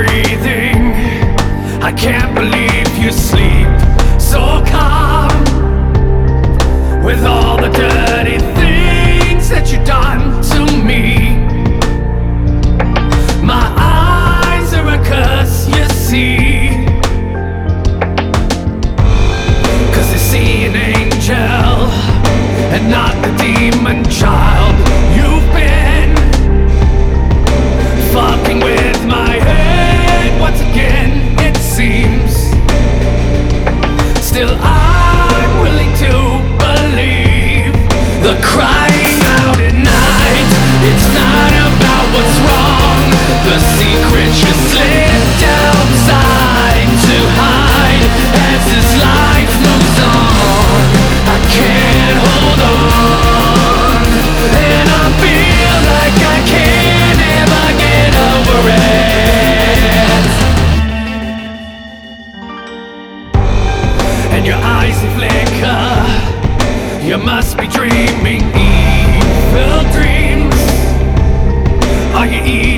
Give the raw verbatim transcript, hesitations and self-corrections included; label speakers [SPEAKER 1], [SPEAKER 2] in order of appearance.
[SPEAKER 1] breathing. I can't believe you sleep so calm, with all the dirty things that you've done to me. My eyes are a curse, you see, 'cause they see an angel and not the demon child you've been. Fucking with my head once again, it seems. Still I'm willing to believe the crying out at night. It's not about what's wrong, the secret you slipped outside to hide. As this life moves on, I can't hold on, and I feel like I can't ever get over it. And your eyes they flicker, you must be dreaming evil dreams. Are you evil?